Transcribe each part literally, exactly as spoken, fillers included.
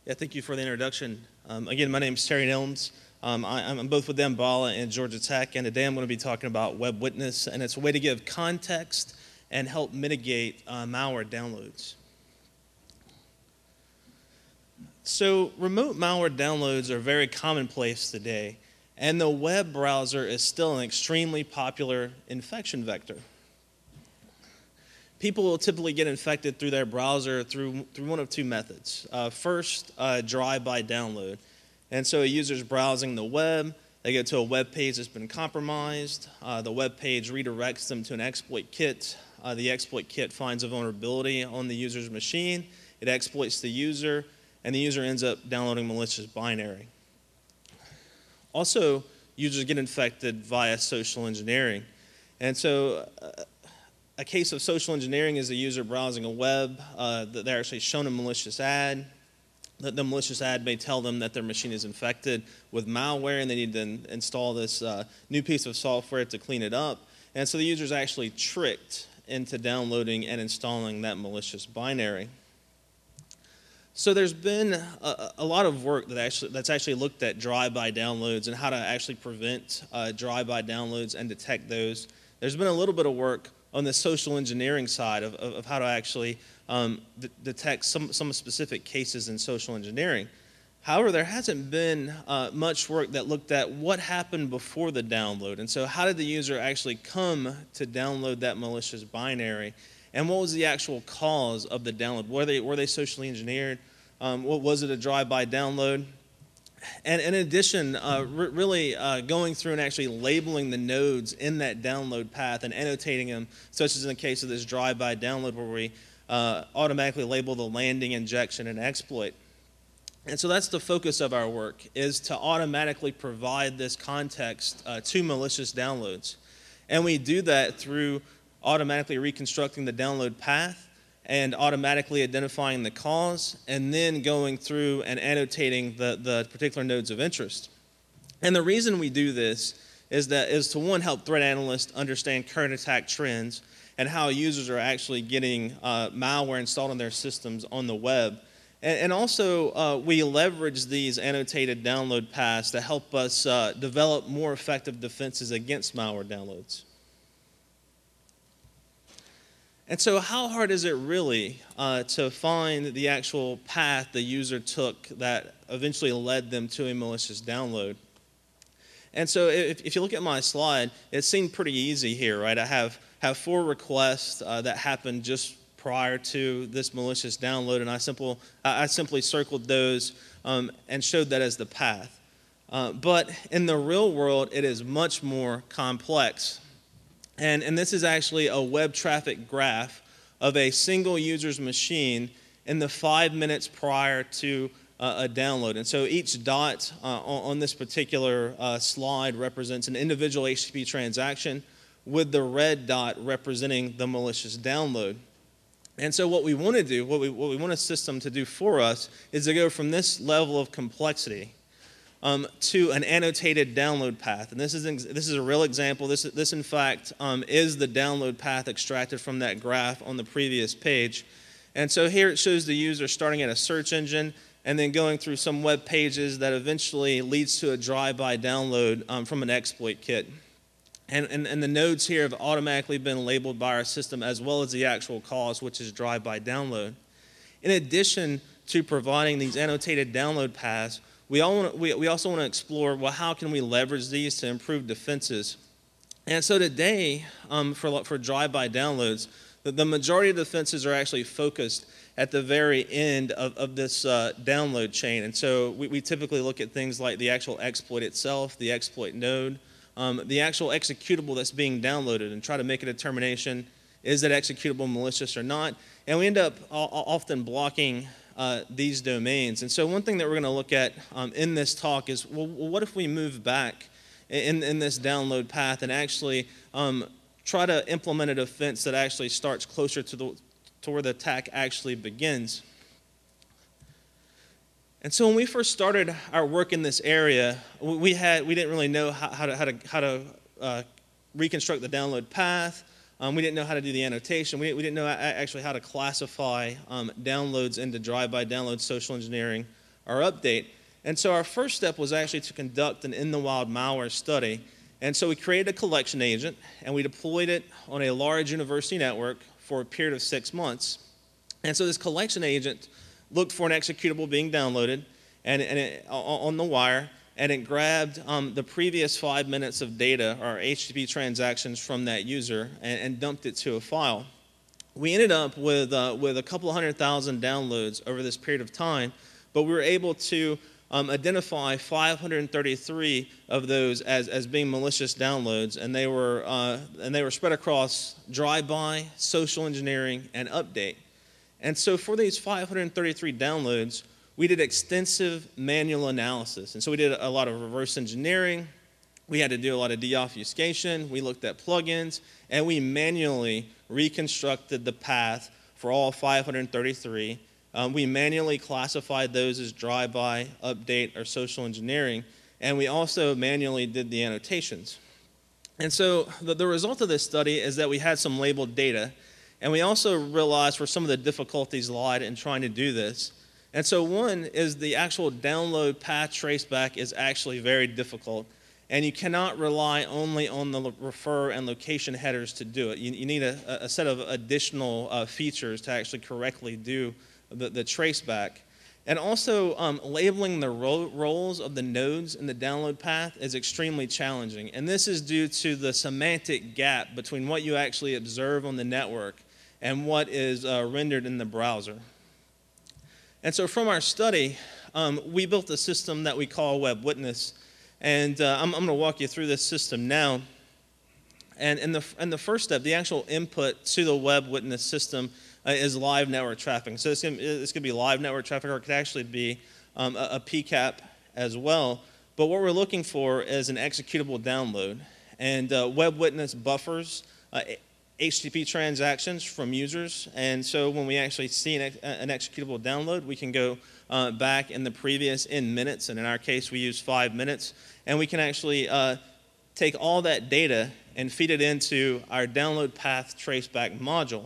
Yeah, thank you for the introduction. Um, again, my name is Terry Nelms. Um, I, I'm both with Damballa and Georgia Tech, and today I'm going to be talking about Web Witness, and it's a way to give context and help mitigate uh, malware downloads. So remote malware downloads are very commonplace today, and the web browser is still an extremely popular infection vector. People will typically get infected through their browser through, through one of two methods. Uh, first, uh, drive-by download. And so a user's browsing the web, they go to a web page that's been compromised, uh, the web page redirects them to an exploit kit, uh, the exploit kit finds a vulnerability on the user's machine, it exploits the user, and the user ends up downloading malicious binary. Also, users get infected via social engineering. And so, uh, a case of social engineering is a user browsing a web, uh, that they're actually shown a malicious ad. The, the malicious ad may tell them that their machine is infected with malware and they need to in, install this uh, new piece of software to clean it up. And so the user is actually tricked into downloading and installing that malicious binary. So there's been a, a lot of work that actually, that's actually looked at drive-by downloads and how to actually prevent uh, drive-by downloads and detect those. There's been a little bit of work on the social engineering side of, of, of how to actually um, d detect some, some specific cases in social engineering. However, there hasn't been uh, much work that looked at what happened before the download. And so how did the user actually come to download that malicious binary? And what was the actual cause of the download? Were they, were they socially engineered? Um, what, was it a drive-by download? And in addition, uh, re really uh, going through and actually labeling the nodes in that download path and annotating them, such as in the case of this drive-by download where we uh, automatically label the landing, injection, and exploit. And so that's the focus of our work, is to automatically provide this context uh, to malicious downloads. And we do that through automatically reconstructing the download path and automatically identifying the cause, and then going through and annotating the, the particular nodes of interest. And the reason we do this is that is to, one, help threat analysts understand current attack trends and how users are actually getting uh, malware installed on their systems on the web. And, and also, uh, we leverage these annotated download paths to help us uh, develop more effective defenses against malware downloads. And so how hard is it really uh, to find the actual path the user took that eventually led them to a malicious download? And so if, if you look at my slide, it seemed pretty easy here, right? I have, have four requests uh, that happened just prior to this malicious download, and I, simple, I simply circled those um, and showed that as the path. Uh, but in the real world, it is much more complex. And, and this is actually a web traffic graph of a single user's machine in the five minutes prior to uh, a download. And so each dot uh, on, on this particular uh, slide represents an individual H T T P transaction, with the red dot representing the malicious download. And so what we want to do, what we, what we want a system to do for us, is to go from this level of complexity Um, to an annotated download path. And this is, this is a real example. This, this in fact, um, is the download path extracted from that graph on the previous page. And so here it shows the user starting at a search engine and then going through some web pages that eventually leads to a drive-by download um, from an exploit kit. And, and, and the nodes here have automatically been labeled by our system, as well as the actual cause, which is drive-by download. In addition to providing these annotated download paths, We, all want to, we, we also want to explore, well, how can we leverage these to improve defenses? And so today, um, for, for drive-by downloads, the, the majority of defenses are actually focused at the very end of, of this uh, download chain. And so we, we typically look at things like the actual exploit itself, the exploit node, um, the actual executable that's being downloaded, and try to make a determination, is that executable malicious or not? And we end up often blocking Uh, these domains. And so one thing that we're going to look at um, in this talk is, well, what if we move back in, in this download path and actually um, try to implement a defense that actually starts closer to, the, to where the attack actually begins. And so when we first started our work in this area, we, had, we didn't really know how, how to, how to, how to uh, reconstruct the download path. Um, we didn't know how to do the annotation. We, we didn't know actually how to classify um, downloads into drive-by download social engineering or update. And so our first step was actually to conduct an in-the-wild malware study. And so we created a collection agent, and we deployed it on a large university network for a period of six months. And so this collection agent looked for an executable being downloaded and, and it, on the wire, and it grabbed um, the previous five minutes of data, or H T T P transactions, from that user and, and dumped it to a file. We ended up with, uh, with a couple hundred thousand downloads over this period of time, but we were able to um, identify five hundred thirty-three of those as, as being malicious downloads, and they were, uh, and they were spread across drive-by, social engineering, and update. And so for these five hundred thirty-three downloads, we did extensive manual analysis. And so we did a lot of reverse engineering. We had to do a lot of deobfuscation. We looked at plugins, and we manually reconstructed the path for all five hundred thirty-three. Um, we manually classified those as drive-by, update, or social engineering, and we also manually did the annotations. And so the, the result of this study is that we had some labeled data, and we also realized where some of the difficulties lied in trying to do this. And so one is the actual download path traceback is actually very difficult, and you cannot rely only on the refer and location headers to do it. You, you need a, a set of additional uh, features to actually correctly do the, the traceback. And also, um, labeling the ro roles of the nodes in the download path is extremely challenging. And this is due to the semantic gap between what you actually observe on the network and what is uh, rendered in the browser. And so from our study, um, we built a system that we call Web Witness. And uh, I'm, I'm going to walk you through this system now. And in the, in the first step, the actual input to the Web Witness system uh, is live network traffic. So it's going to be live network traffic, or it could actually be um, a, a P CAP as well. But what we're looking for is an executable download. And uh, Web Witness buffers uh, H T T P transactions from users. And so when we actually see an, an executable download, we can go uh, back in the previous in minutes. And in our case, we use five minutes. And we can actually uh, take all that data and feed it into our download path traceback module.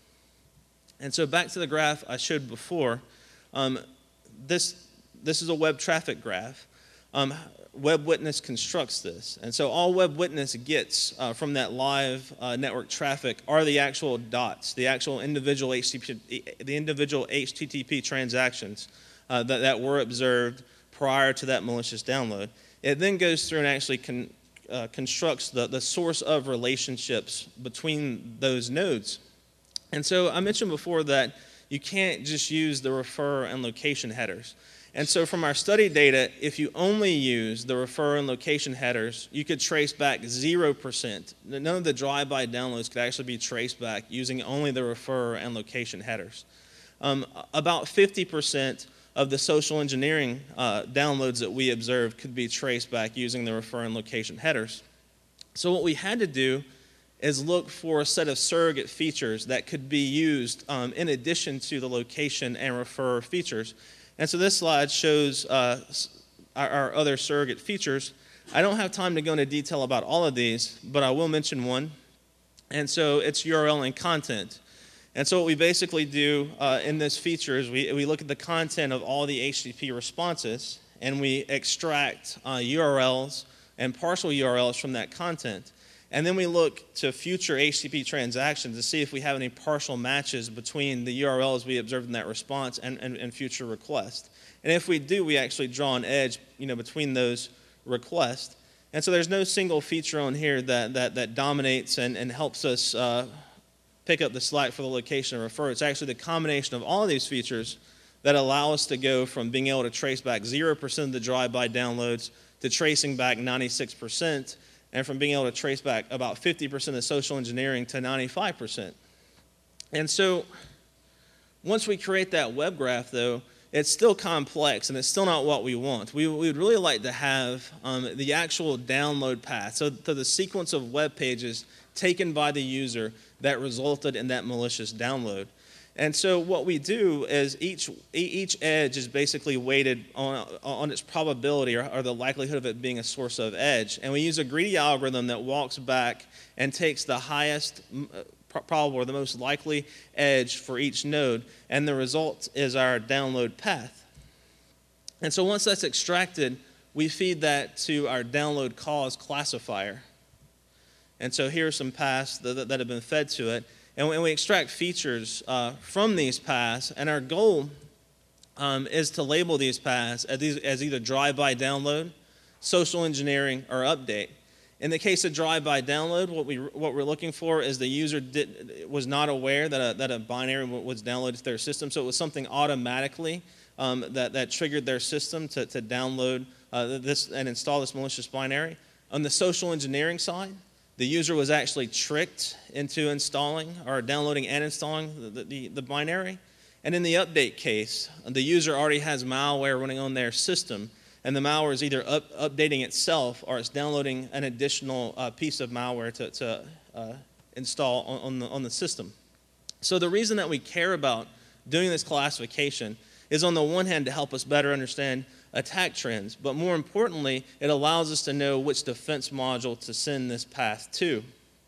And so back to the graph I showed before. Um, this, this is a web traffic graph. Um, Web Witness constructs this. And so all Web Witness gets uh, from that live uh, network traffic are the actual dots, the actual individual H T T P, the individual H T T P transactions uh, that, that were observed prior to that malicious download. It then goes through and actually con, uh, constructs the, the source of relationships between those nodes. And so I mentioned before that you can't just use the refer and location headers. And so from our study data, if you only use the refer and location headers, you could trace back zero percent. None of the drive-by downloads could actually be traced back using only the refer and location headers. Um, about fifty percent of the social engineering uh, downloads that we observed could be traced back using the refer and location headers. So what we had to do is look for a set of surrogate features that could be used um, in addition to the location and refer features. And so this slide shows uh, our, our other surrogate features. I don't have time to go into detail about all of these, but I will mention one. And so it's U R L and content. And so what we basically do uh, in this feature is we, we look at the content of all the H T T P responses, and we extract uh, U R Ls and partial U R Ls from that content. And then we look to future H T T P transactions to see if we have any partial matches between the U R Ls we observed in that response and, and, and future requests. And if we do, we actually draw an edge, you know, between those requests. And so there's no single feature on here that, that, that dominates and, and helps us uh, pick up the slack for the location and refer. It's actually the combination of all of these features that allow us to go from being able to trace back zero percent of the drive-by downloads to tracing back ninety-six percent, and from being able to trace back about fifty percent of social engineering to ninety-five percent. And so once we create that web graph, though, it's still complex, and it's still not what we want. We, we would really like to have um, the actual download path, so, so the sequence of web pages taken by the user that resulted in that malicious download. And so what we do is each, each edge is basically weighted on, on its probability or, or the likelihood of it being a source of edge. And we use a greedy algorithm that walks back and takes the highest probable or the most likely edge for each node, and the result is our download path. And so once that's extracted, we feed that to our download cause classifier. And so here are some paths that, that have been fed to it. And we, and we extract features uh, from these paths. And our goal um, is to label these paths as, these, as either drive-by download, social engineering, or update. In the case of drive-by download, what, we, what we're looking for is the user did, was not aware that a, that a binary was downloaded to their system, so it was something automatically um, that, that triggered their system to, to download uh, this and install this malicious binary. On the social engineering side, the user was actually tricked into installing or downloading and installing the, the, the binary. And in the update case, the user already has malware running on their system, and the malware is either up, updating itself or it's downloading an additional uh, piece of malware to, to uh, install on, on, the, on the system. So the reason that we care about doing this classification is, on the one hand, to help us better understand attack trends, but more importantly, it allows us to know which defense module to send this path to.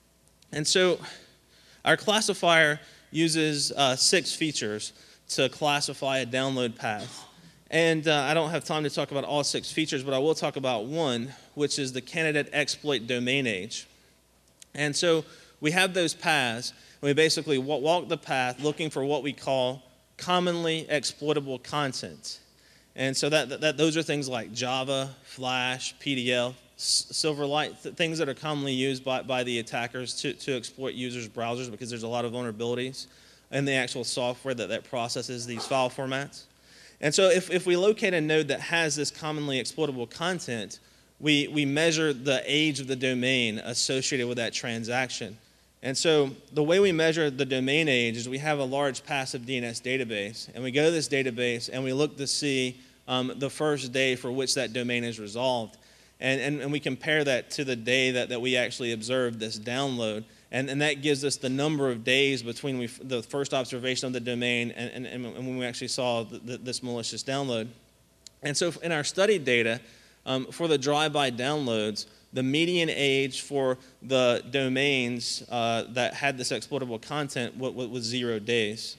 And so our classifier uses uh, six features to classify a download path. And uh, I don't have time to talk about all six features, but I will talk about one, which is the candidate exploit domain age. And so we have those paths, and we basically walk the path looking for what we call commonly exploitable content. And so that, that those are things like Java, Flash, P D L, Silverlight, th things that are commonly used by, by the attackers to, to exploit users' browsers, because there's a lot of vulnerabilities in the actual software that, that processes these file formats. And so if, if we locate a node that has this commonly exploitable content, we, we measure the age of the domain associated with that transaction. And so the way we measure the domain age is we have a large passive D N S database, and we go to this database and we look to see um, the first day for which that domain is resolved. And, and, and we compare that to the day that, that we actually observed this download. And, and that gives us the number of days between we, the first observation of the domain and, and, and when we actually saw the, the, this malicious download. And so in our study data, um, for the drive-by downloads, the median age for the domains uh, that had this exploitable content was, was zero days.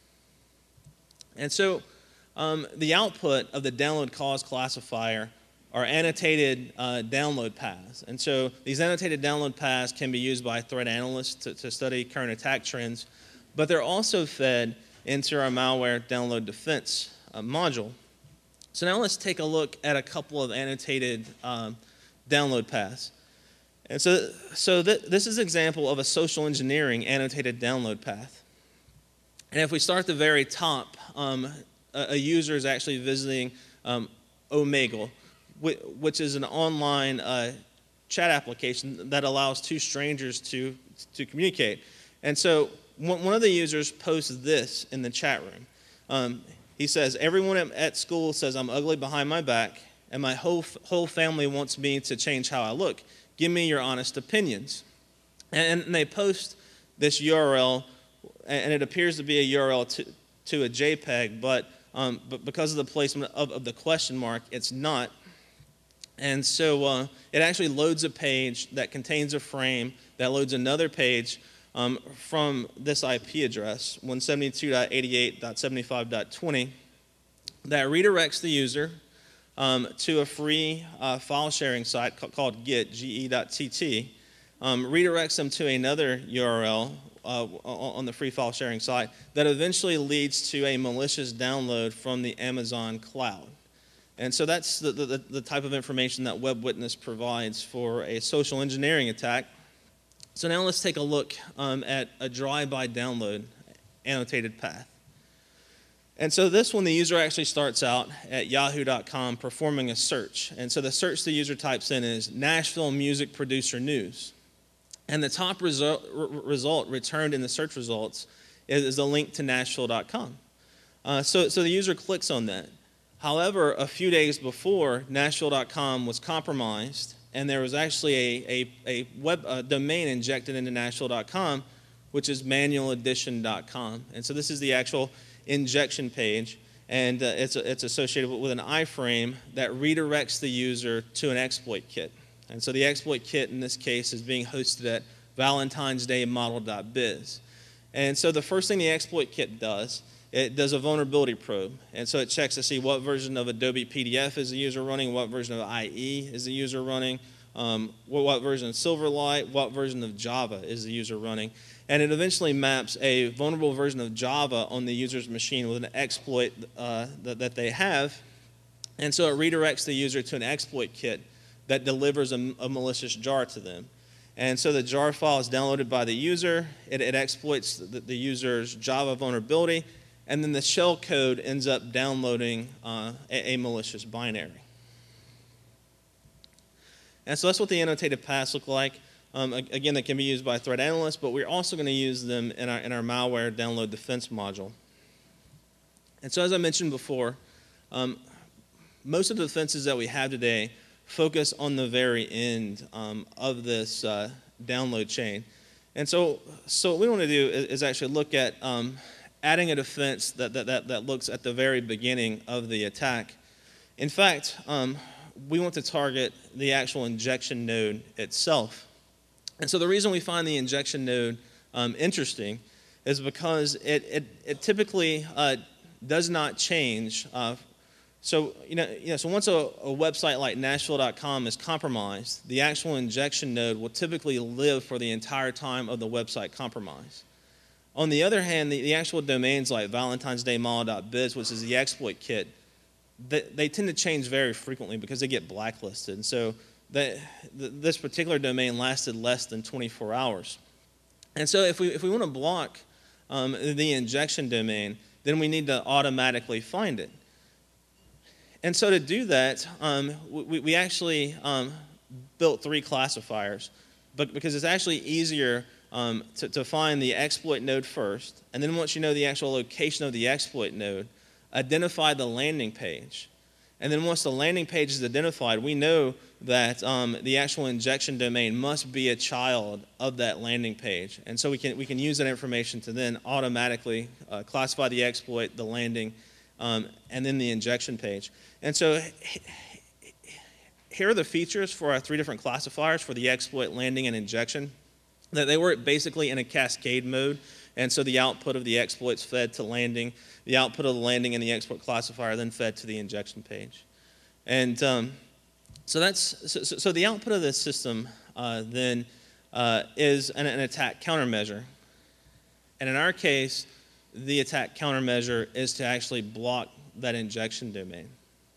And so um, the output of the download cause classifier are annotated uh, download paths. And so these annotated download paths can be used by threat analysts to, to study current attack trends, but they're also fed into our malware download defense uh, module. So now let's take a look at a couple of annotated um, download paths. And so, so th this is an example of a social engineering annotated download path. And if we start at the very top, um, a, a user is actually visiting um, Omegle, which is an online uh, chat application that allows two strangers to, to communicate. And so one of the users posts this in the chat room. Um, he says, "Everyone at school says I'm ugly behind my back, and my whole, whole family wants me to change how I look. Give me your honest opinions." And, and they post this U R L, and it appears to be a U R L to, to a JPEG, but, um, but because of the placement of, of the question mark, it's not. And so uh, it actually loads a page that contains a frame that loads another page um, from this I P address, one seventy-two dot eighty-eight dot seventy-five dot twenty, that redirects the user um, to a free uh, file sharing site called Git, G E dot T T, um, redirects them to another U R L uh, on the free file sharing site that eventually leads to a malicious download from the Amazon cloud. And so that's the, the, the type of information that Web Witness provides for a social engineering attack. So now let's take a look um, at a drive-by download annotated path. And so this one, the user actually starts out at yahoo dot com performing a search. And so the search the user types in is Nashville music producer news. And the top result, result returned in the search results is, is a link to Nashville dot com. Uh, so, so the user clicks on that. However, a few days before, Nashville dot com was compromised, and there was actually a, a, a web a domain injected into Nashville dot com, which is manual edition dot com. And so this is the actual injection page, and uh, it's, it's associated with an iframe that redirects the user to an exploit kit. And so the exploit kit in this case is being hosted at valentinesday model dot biz. And so the first thing the exploit kit does it does a vulnerability probe. And so it checks to see what version of Adobe P D F is the user running, what version of I E is the user running, um, what, what version of Silverlight, what version of Java is the user running. And it eventually maps a vulnerable version of Java on the user's machine with an exploit uh, that, that they have. And so it redirects the user to an exploit kit that delivers a, a malicious jar to them. And so the jar file is downloaded by the user. It, it exploits the, the user's Java vulnerability. And then the shell code ends up downloading uh, a, a malicious binary. And so that's what the annotated paths look like. Um, again, they can be used by threat analysts, but we're also going to use them in our, in our malware download defense module. And so as I mentioned before, um, most of the defenses that we have today focus on the very end um, of this uh, download chain. And so, so what we want to do is, is actually look at um, adding a defense that, that, that, that looks at the very beginning of the attack. In fact, um, we want to target the actual injection node itself. And so the reason we find the injection node um, interesting is because it, it, it typically uh, does not change. Uh, so, you know, you know, so once a, a website like Nashville dot com is compromised, the actual injection node will typically live for the entire time of the website compromise. On the other hand, the, the actual domains like valentines day mall dot biz, which is the exploit kit, they, they tend to change very frequently because they get blacklisted. And so that this particular domain lasted less than twenty-four hours. And so if we, if we want to block um, the injection domain, then we need to automatically find it. And so to do that, um, we, we actually um, built three classifiers, but because it's actually easier um, to, to find the exploit node first, and then once you know the actual location of the exploit node, identify the landing page. And then once the landing page is identified, we know that um, the actual injection domain must be a child of that landing page. And so we can, we can use that information to then automatically uh, classify the exploit, the landing, um, and then the injection page. And so here are the features for our three different classifiers for the exploit, landing, and injection. That they work basically in a cascade mode. And so the output of the exploits fed to landing, the output of the landing and the exploit classifier then fed to the injection page. And um, so that's so, so the output of this system uh, then uh, is an, an attack countermeasure. And in our case, the attack countermeasure is to actually block that injection domain.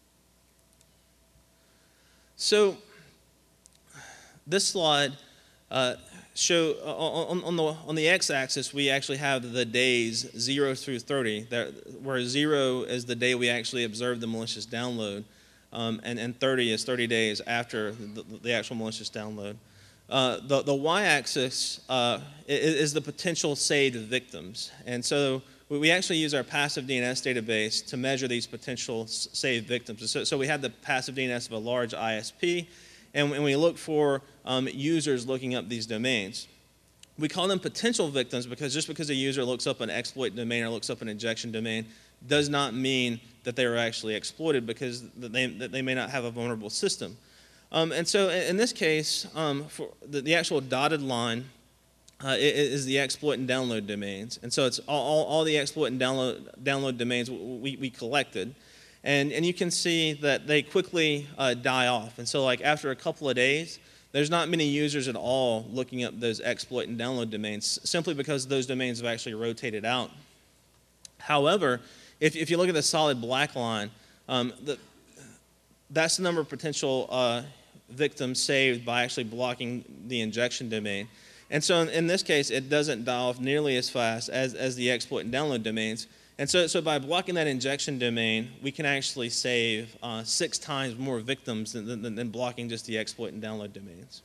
So this slide uh, show on, on the on the x-axis we actually have the days zero through thirty, that, where zero is the day we actually observed the malicious download, um, and, and thirty is thirty days after the, the actual malicious download. Uh, the, the y-axis uh, is, is the potential saved victims, and so we actually use our passive D N S database to measure these potential saved victims. So, so we have the passive D N S of a large I S P, and we look for um, users looking up these domains. We call them potential victims because just because a user looks up an exploit domain or looks up an injection domain does not mean that they were actually exploited, because they, that they may not have a vulnerable system. Um, and so in this case, um, for the, the actual dotted line uh, is the exploit and download domains. And so it's all, all, all the exploit and download, download domains we, we collected. And, and you can see that they quickly uh, die off. And so like after a couple of days, there's not many users at all looking up those exploit and download domains, simply because those domains have actually rotated out. However, if, if you look at the solid black line, um, the, that's the number of potential uh, victims saved by actually blocking the injection domain. And so in, in this case, it doesn't die off nearly as fast as, as the exploit and download domains. And so, so by blocking that injection domain, we can actually save uh, six times more victims than, than, than blocking just the exploit and download domains.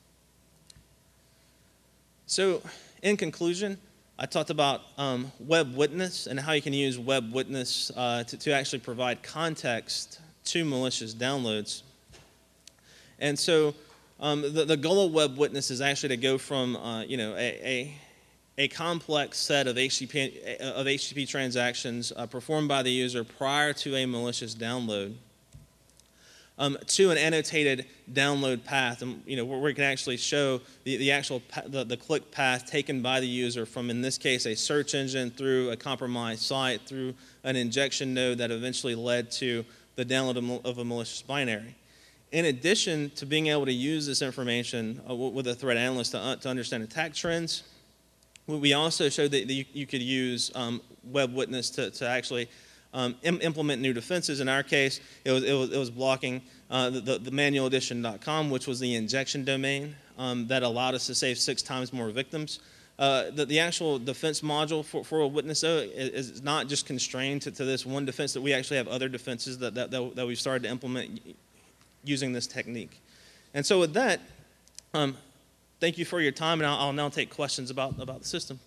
So in conclusion, I talked about um, Web Witness and how you can use Web Witness uh, to, to actually provide context to malicious downloads. And so um, the, the goal of Web Witness is actually to go from uh, you know, a, a a complex set of H T T P, of H T T P transactions uh, performed by the user prior to a malicious download, um, to an annotated download path, and you know where we can actually show the, the actual the, the click path taken by the user from, in this case, a search engine through a compromised site through an injection node that eventually led to the download of a malicious binary. In addition to being able to use this information uh, with a threat analyst to, uh, to understand attack trends, we also showed that you, you could use um, Web Witness to, to actually um, im implement new defenses. In our case, it was, it was, it was blocking uh, the, the, the manual edition dot com, which was the injection domain um, that allowed us to save six times more victims. Uh, the, the actual defense module for, for a witness, though, is, is not just constrained to, to this one defense, that we actually have other defenses that, that, that, that we've started to implement using this technique. And so with that, um, thank you for your time, and I'll, I'll now take questions about, about the system.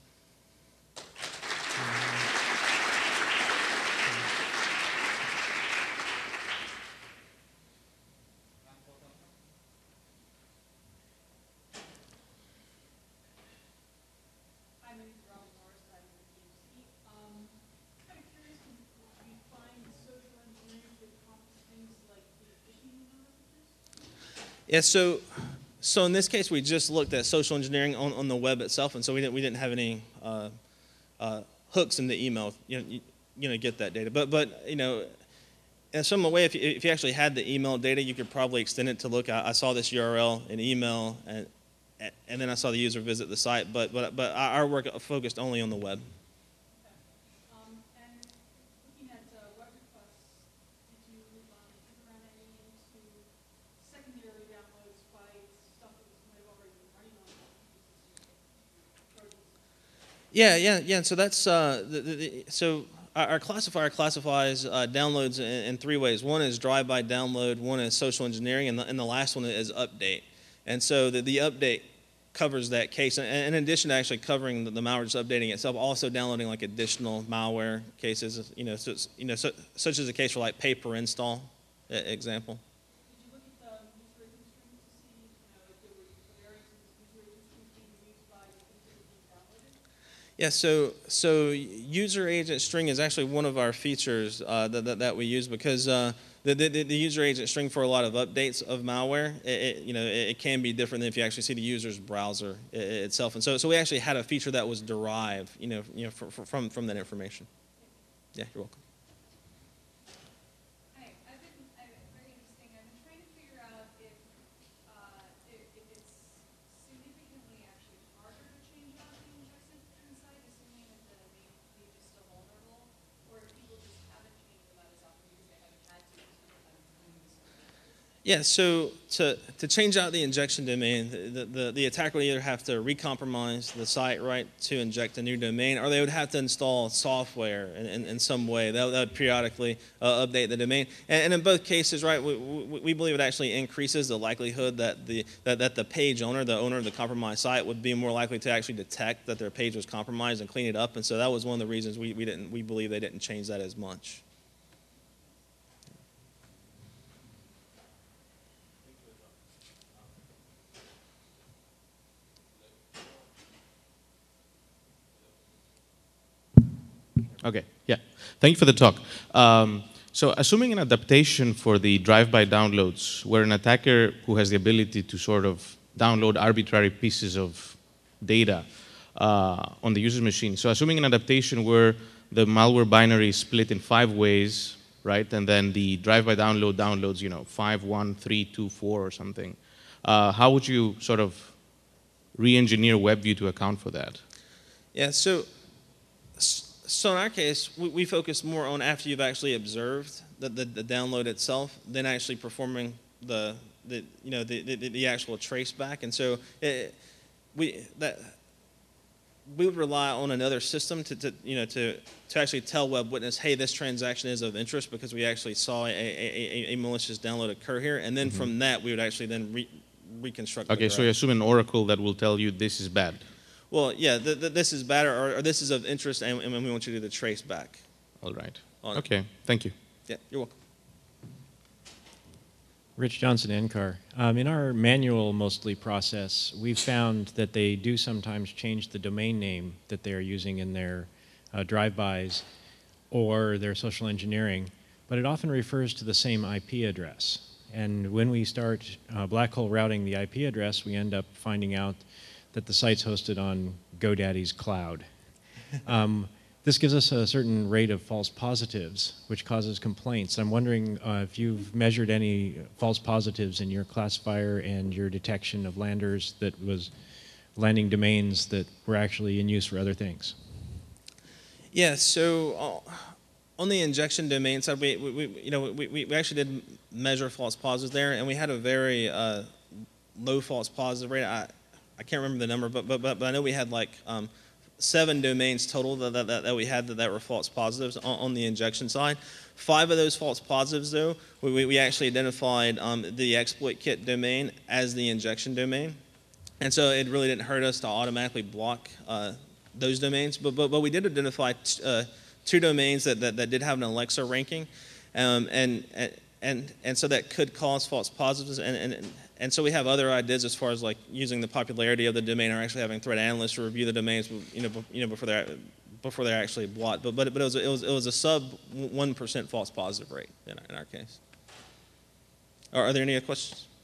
Yeah, so so in this case, we just looked at social engineering on, on the web itself, and so we didn't we didn't have any uh, uh, hooks in the email, you know, you, you know, get that data. But but you know, in some way, if you, if you actually had the email data, you could probably extend it to look. I, I saw this U R L in email, and and then I saw the user visit the site. But but but our work focused only on the web. Yeah, yeah, yeah. So that's uh, the, the, the, so our, our classifier classifies uh, downloads in, in three ways. One is drive-by download. One is social engineering, and the, and the last one is update. And so the, the update covers that case. And in addition to actually covering the, the malware just updating itself, also downloading like additional malware cases. You know, so, you know, so, such as a case for like paper install example. Yeah, so so user agent string is actually one of our features uh, that, that that we use, because uh, the, the the user agent string for a lot of updates of malware, it, it, you know, it, it can be different than if you actually see the user's browser itself, and so so we actually had a feature that was derived, you know, you know, for, for, from from that information. Yeah, you're welcome. Yeah, so to, to change out the injection domain, the, the, the attacker would either have to recompromise the site, right, to inject a new domain, or they would have to install software in, in, in some way that, that would periodically uh, update the domain. And, and in both cases, right, we, we, we believe it actually increases the likelihood that the, that, that the page owner, the owner of the compromised site, would be more likely to actually detect that their page was compromised and clean it up. And so that was one of the reasons we, we, didn't, we believe they didn't change that as much. Okay, yeah. Thank you for the talk. Um, so assuming an adaptation for the drive-by downloads, where an attacker who has the ability to sort of download arbitrary pieces of data uh, on the user's machine. So assuming an adaptation where the malware binary is split in five ways, right? And then the drive-by download downloads, you know, five, one, three, two, four, or something. Uh, how would you sort of re-engineer WebView to account for that? Yeah, so... So in our case, we, we focus more on after you've actually observed the, the, the download itself, than actually performing the, the you know the, the, the actual trace back. And so it, we that we would rely on another system to, to you know to to actually tell Web Witness, hey, this transaction is of interest because we actually saw a, a, a, a malicious download occur here, and then mm-hmm. from that we would actually then re, reconstruct. Okay, so you assume an oracle that will tell you this is bad. Well, yeah, the, the, this is bad, or, or this is of interest, and, and we want you to do the trace back. All right. Okay, thank you. Yeah, you're welcome. Rich Johnson, N C A R. Um, in our manual, mostly, process, we've found that they do sometimes change the domain name that they're using in their uh, drive-bys or their social engineering, but it often refers to the same I P address. And when we start uh, black hole routing the I P address, we end up finding out that the site's hosted on GoDaddy's cloud. Um, this gives us a certain rate of false positives, which causes complaints. I'm wondering uh, if you've measured any false positives in your classifier and your detection of landers that was landing domains that were actually in use for other things. Yeah, so uh, on the injection domain side, we, we, we you know we, we actually did measure false positives there, and we had a very uh, low false positive rate. I I can't remember the number, but but but, but I know we had like um, seven domains total that, that, that we had that, that were false positives on, on the injection side. Five of those false positives, though, we, we actually identified um, the exploit kit domain as the injection domain. And so it really didn't hurt us to automatically block uh, those domains. But, but, but we did identify t uh, two domains that, that, that did have an Alexa ranking. Um, and, and, and so that could cause false positives. And, and, And so we have other ideas as far as like using the popularity of the domain, or actually having threat analysts review the domains, you know, you know before they're before they're actually blocked. But but but it was it was it was a sub one percent false positive rate in our, in our case. Are, are there any other questions?